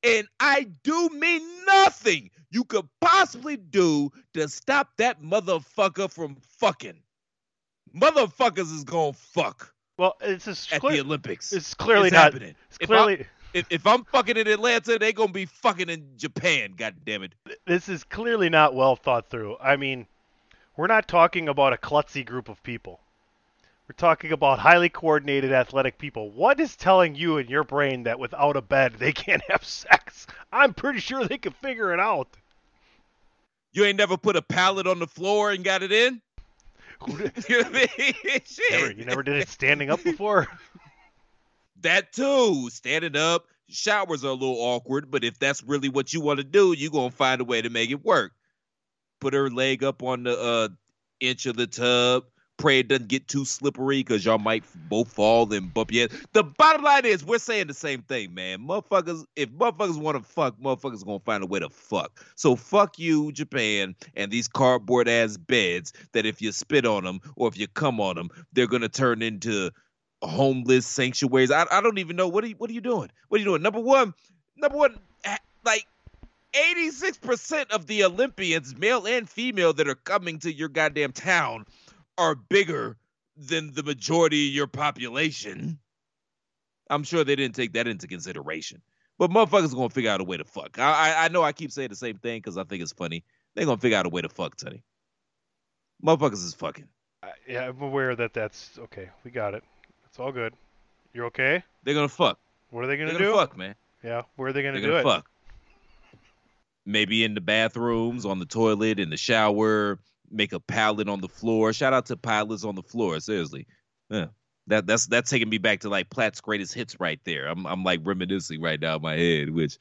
And I do mean nothing you could possibly do to stop that motherfucker from fucking. Motherfuckers is gonna fuck. Well, it's just at clear, the Olympics. It's clearly it's not happening. It's if clearly I'm, if, if I'm fucking in Atlanta, they gonna be fucking in Japan. God damn it. This is clearly not well thought through. I mean, we're not talking about a klutzy group of people. We're talking about highly coordinated athletic people. What is telling you in your brain that without a bed they can't have sex? I'm pretty sure they can figure it out. You ain't never put a pallet on the floor and got it in? You know what I mean? Shit. Never, you never did it standing up before? That too. Standing up. Showers are a little awkward, but if that's really what you want to do, you're going to find a way to make it work. Put her leg up on the uh, inch of the tub. Pray it doesn't get too slippery because y'all might both fall and bump your head. The bottom line is we're saying the same thing, man. Motherfuckers, if motherfuckers want to fuck, motherfuckers going to find a way to fuck. So fuck you, Japan, and these cardboard-ass beds that if you spit on them or if you come on them, they're going to turn into homeless sanctuaries. I, I don't even know. What are you, what are you doing? What are you doing? Number one, number one, like, eighty-six percent of the Olympians, male and female, that are coming to your goddamn town are bigger than the majority of your population. I'm sure they didn't take that into consideration. But motherfuckers are going to figure out a way to fuck. I, I I know I keep saying the same thing because I think it's funny. They're going to figure out a way to fuck, Tony. Motherfuckers is fucking. Uh, yeah, I'm aware that that's... Okay, we got it. It's all good. You're okay? They're going to fuck. What are they going to do? They're going to fuck, man. Yeah, where are they going to do They're it? going to fuck. Maybe in the bathrooms, on the toilet, in the shower, make a pallet on the floor. Shout out to pilots on the floor, seriously. Yeah. That that's that's taking me back to like Platt's greatest hits right there. I'm I'm like reminiscing right now in my head, which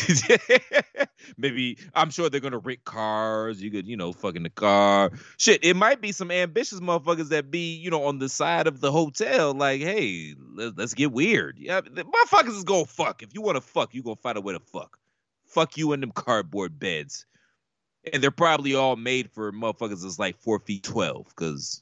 maybe I'm sure they're gonna rent cars. You could, you know, fuck in the car. Shit, it might be some ambitious motherfuckers that be, you know, on the side of the hotel, like, hey, let's, let's get weird. Yeah, the motherfuckers is gonna fuck. If you wanna fuck, you gonna find a way to fuck. Fuck you in them cardboard beds. And they're probably all made for motherfuckers that's like four feet twelve. Because,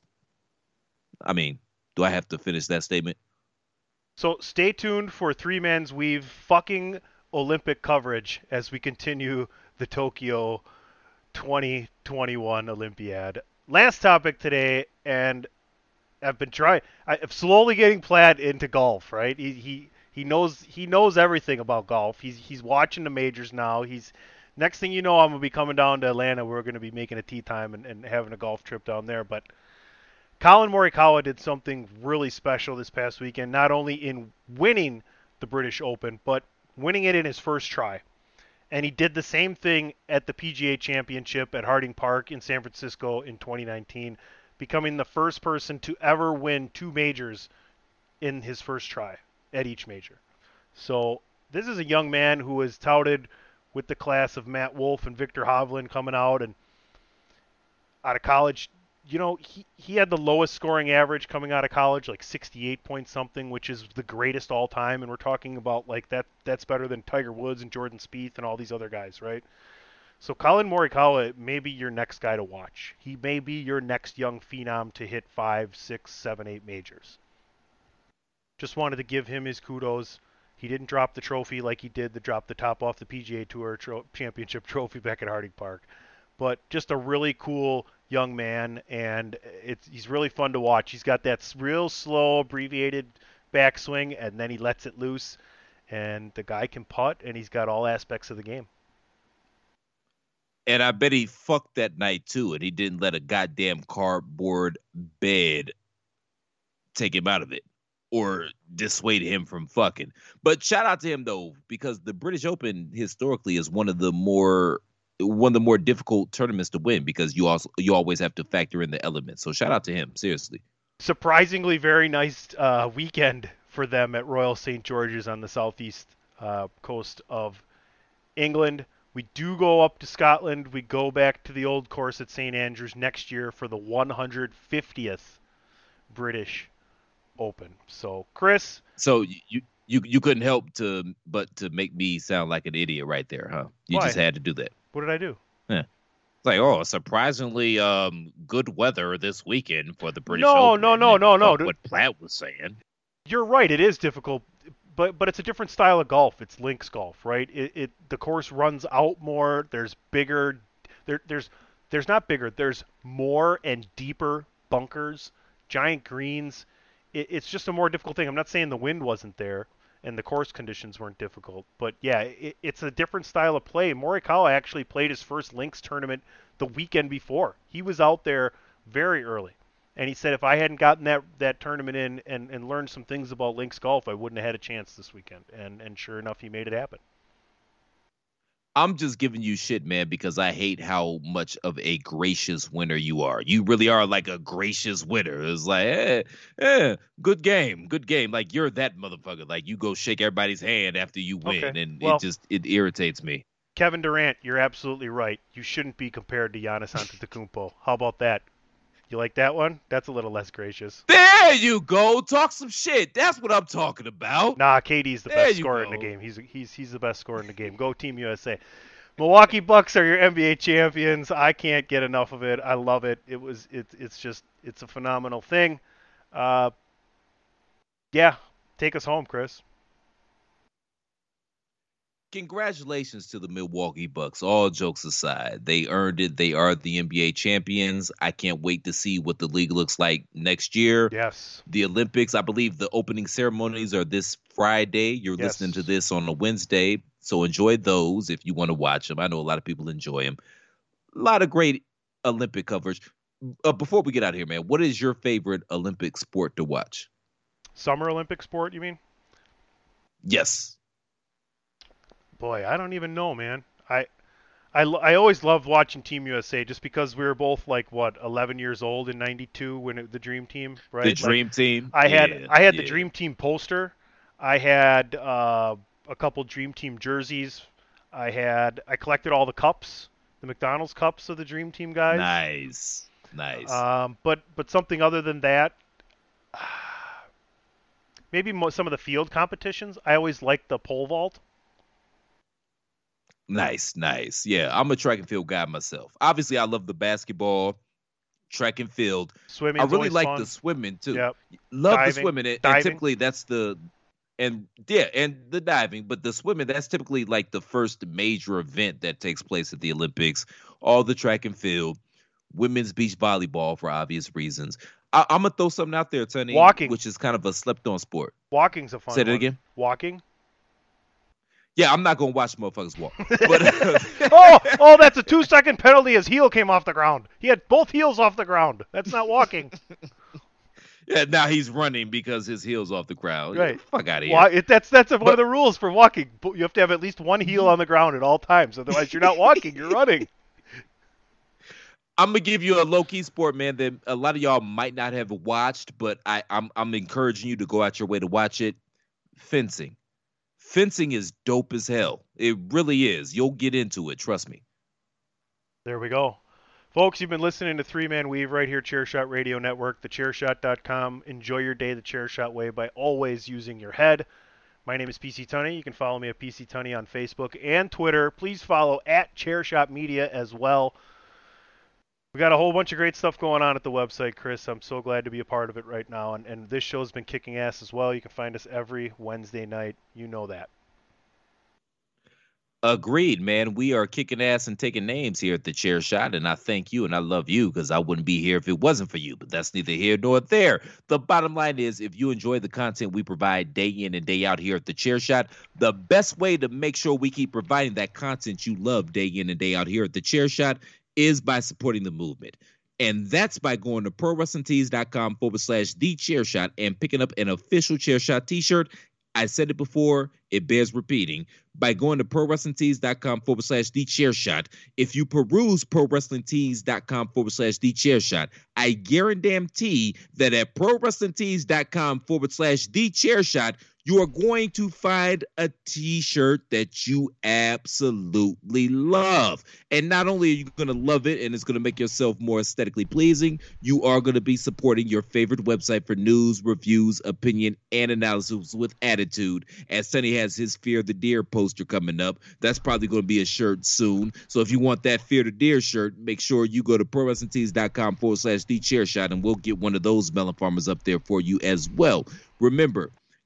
I mean, do I have to finish that statement? So stay tuned for Three Man's Weave fucking Olympic coverage as we continue the Tokyo twenty twenty-one Olympiad. Last topic today, and I've been trying. I'm slowly getting Platt into golf. Right? He he he knows he knows everything about golf. He's he's watching the majors now. He's Next thing you know, I'm going to be coming down to Atlanta. We're going to be making a tee time and, and having a golf trip down there. But Colin Morikawa did something really special this past weekend, not only in winning the British Open, but winning it in his first try. And he did the same thing at the P G A Championship at Harding Park in San Francisco in twenty nineteen, becoming the first person to ever win two majors in his first try at each major. So this is a young man who is touted with the class of Matt Wolff and Victor Hovland coming out and out of college. You know, he, he had the lowest scoring average coming out of college, like sixty-eight point something, which is the greatest all time. And we're talking about like that. That's better than Tiger Woods and Jordan Spieth and all these other guys, right? So Colin Morikawa may be your next guy to watch. He may be your next young phenom to hit five, six, seven, eight majors. Just wanted to give him his kudos. He didn't drop the trophy like he did to drop the top off the P G A Tour tro- Championship trophy back at Harding Park. But just a really cool young man, and it's he's really fun to watch. He's got that real slow, abbreviated backswing, and then he lets it loose, and the guy can putt, and he's got all aspects of the game. And I bet he fucked that night, too, and he didn't let a goddamn cardboard bed take him out of it or dissuade him from fucking. But shout out to him, though, because the British Open historically is one of the more one of the more difficult tournaments to win because you also you always have to factor in the elements. So shout out to him, seriously. Surprisingly very nice uh, weekend for them at Royal Saint George's on the southeast uh, coast of England. We do go up to Scotland. We go back to the old course at Saint Andrews next year for the one hundred fiftieth British Open. So, Chris. So you you you couldn't help to but to make me sound like an idiot right there, huh? You Why? Just had to do that. What did I do? Yeah. It's like, oh, surprisingly um good weather this weekend for the British no, Open. No, no, no, no, no. What Platt was saying. You're right. It is difficult. but but it's a different style of golf. It's links golf, right? It, it the course runs out more. There's bigger. There there's there's not bigger. There's more and deeper bunkers, giant greens. It, it's just a more difficult thing. I'm not saying the wind wasn't there and the course conditions weren't difficult, but yeah, it, it's a different style of play. Morikawa actually played his first links tournament the weekend before. He was out there very early. And he said, if I hadn't gotten that, that tournament in and, and learned some things about links golf, I wouldn't have had a chance this weekend. And and sure enough, he made it happen. I'm just giving you shit, man, because I hate how much of a gracious winner you are. You really are like a gracious winner. It's like, eh, eh, good game, good game. Like, you're that motherfucker. Like, you go shake everybody's hand after you win, Okay. and Well, it just, it irritates me. Kevin Durant, you're absolutely right. You shouldn't be compared to Giannis Antetokounmpo. How about that? You like that one? That's a little less gracious. There you go. Talk some shit. That's what I'm talking about. Nah, K D's the There best you scorer in go. the game. He's he's he's the best scorer in the game. Go Team U S A. Milwaukee Bucks are your N B A champions. I can't get enough of it. I love it. It was it, it's just it's a phenomenal thing. Uh, yeah, take us home, Chris. Congratulations to the Milwaukee Bucks. All jokes aside, they earned it. They are the N B A champions. I can't wait to see what the league looks like next year. Yes. The Olympics, I believe the opening ceremonies are this Friday. You're Yes. listening to this on a Wednesday, so enjoy those if you want to watch them. I know a lot of people enjoy them. A lot of great Olympic coverage. Uh, before we get out of here, man, what is your favorite Olympic sport to watch? Summer Olympic sport, you mean? Yes. Boy, I don't even know, man. I, I, lo- I always loved watching Team U S A just because we were both like what eleven years old in ninety-two when it, the Dream Team, right? The Like, Dream Team. I had Yeah, I had the yeah. Dream Team poster. I had uh, a couple Dream Team jerseys. I had I collected all the cups, the McDonald's cups of the Dream Team guys. Nice. Nice. Um, but but something other than that, maybe mo- some of the field competitions. I always liked the pole vault. Nice, nice. Yeah, I'm a track and field guy myself. Obviously, I love the basketball, track and field. Swimming. I really like the swimming too. Yep. Love Diving. the swimming, and, and Diving. typically that's the, and yeah, and the diving. But the swimming, that's typically like the first major event that takes place at the Olympics. All the track and field, women's beach volleyball for obvious reasons. I, I'm gonna throw something out there, Tony. Walking. Which is kind of a slept-on sport. Walking's a fun Say that one. again? Walking. Yeah, I'm not gonna watch motherfuckers walk. But oh, oh, that's a two-second penalty. His heel came off the ground. He had both heels off the ground. That's not walking. yeah, now he's running because his heel's off the ground. Right. Fuck out of here. Well, it, that's that's one But- of the rules for walking. You have to have at least one heel on the ground at all times. Otherwise, you're not walking. You're running. I'm gonna give you a low key sport, man, that a lot of y'all might not have watched, but I, I'm I'm encouraging you to go out your way to watch it. Fencing. Fencing is dope as hell. It really is. You'll get into it. Trust me. There we go. Folks, you've been listening to Three Man Weave right here, Chairshot Radio Network, the chairshot dot com. Enjoy your day the Chairshot way by always using your head. My name is P C Tunney. You can follow me at P C Tunney on Facebook and Twitter. Please follow at Chairshot Media as well. We got a whole bunch of great stuff going on at the website, Chris. I'm so glad to be a part of it right now. And, and this show's been kicking ass as well. You can find us every Wednesday night. You know that. Agreed, man. We are kicking ass and taking names here at the Chair Shot, and I thank you and I love you because I wouldn't be here if it wasn't for you. But that's neither here nor there. The bottom line is, if you enjoy the content we provide day in and day out here at the Chair Shot, the best way to make sure we keep providing that content you love day in and day out here at the Chair Shot is by supporting the movement. And that's by going to ProWrestlingTees.com forward slash The Chair Shot and picking up an official Chair Shot t-shirt. I said it before, it bears repeating. By going to ProWrestlingTees.com forward slash The Chair Shot, if you peruse ProWrestlingTees.com forward slash The Chair Shot, I guarantee that at ProWrestlingTees.com forward slash The Chair Shot, you are going to find a t-shirt that you absolutely love. And not only are you going to love it and it's going to make yourself more aesthetically pleasing, you are going to be supporting your favorite website for news, reviews, opinion, and analysis with attitude. As Sonny has his Fear the Deer poster coming up, that's probably going to be a shirt soon. So if you want that Fear the Deer shirt, make sure you go to ProWrestlingTees.com forward slash The Chair Shot and we'll get one of those melon farmers up there for you as well. Remember,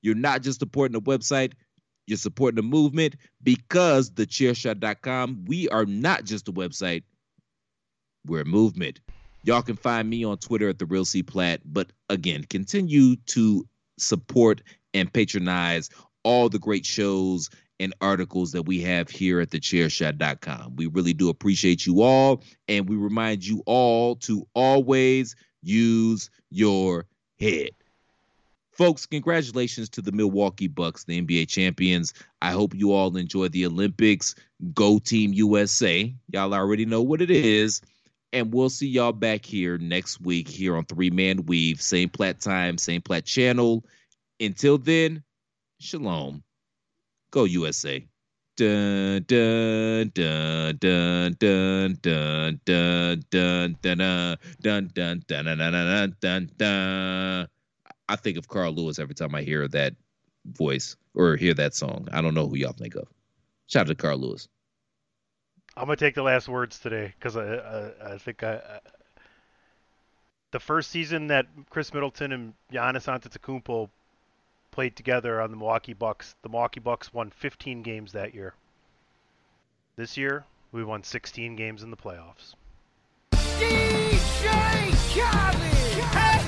You're not just supporting the website, you're supporting the movement, because the chair shot dot com, we are not just a website, we're a movement. Y'all can find me on Twitter at The Real C Platt. But again, continue to support and patronize all the great shows and articles that we have here at the chair shot dot com. We really do appreciate you all, and we remind you all to always use your head. Folks, congratulations to the Milwaukee Bucks, the N B A champions. I hope you all enjoy the Olympics. Go Team U S A. Y'all already know what it is. And we'll see y'all back here next week here on Three Man Weave. Same Platt time, same Platt channel. Until then, shalom. Go U S A. Dun dun dun dun dun dun dun dun dun dun dun dun dun dun dun. I think of Carl Lewis every time I hear that voice or hear that song. I don't know who y'all think of. Shout out to Carl Lewis. I'm gonna take the last words today because I, I I think I, I the first season that Chris Middleton and Giannis Antetokounmpo played together on the Milwaukee Bucks, the Milwaukee Bucks won fifteen games that year. This year, we won sixteen games in the playoffs. D J Khaled,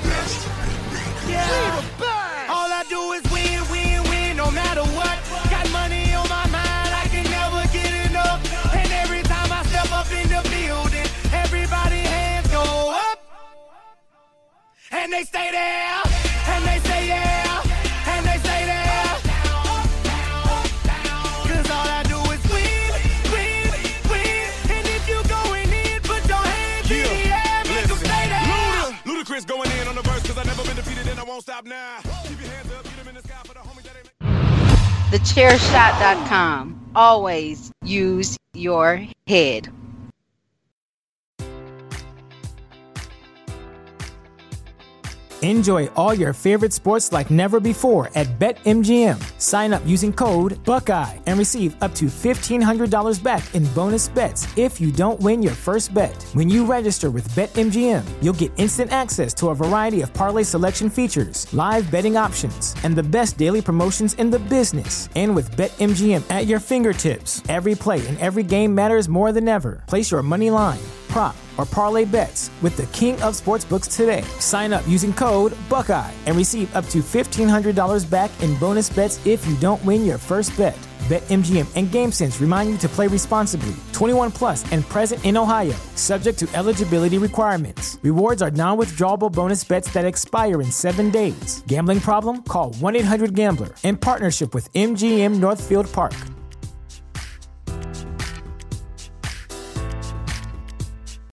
yeah. All I do is win, win, win, no matter what. Got money on my mind, I can never get enough. And every time I step up in the building, everybody hands go up. And they stay there, and they say yeah, and they stay there. Cause all I do is win, win, win. And if you going in, put your hands in the air, make them stay there. Luda, Ludacris going in on the verse, cause I never been defeated and I won't stop now. Keep your hands up, get them in the sky for the homies that ain't... the chair shot dot com. Always use your head. Enjoy all your favorite sports like never before at BetMGM. Sign up using code Buckeye and receive up to fifteen hundred dollars back in bonus bets if you don't win your first bet. When you register with BetMGM, you'll get instant access to a variety of parlay selection features, live betting options, and the best daily promotions in the business. And with BetMGM at your fingertips, every play and every game matters more than ever. Place your money line, prop, or parlay bets with the king of sportsbooks today. Sign up using code Buckeye and receive up to fifteen hundred dollars back in bonus bets if you don't win your first bet. BetMGM and GameSense remind you to play responsibly. twenty-one plus and present in Ohio, subject to eligibility requirements. Rewards are non-withdrawable bonus bets that expire in seven days. Gambling problem? Call one eight hundred gambler in partnership with M G M Northfield Park.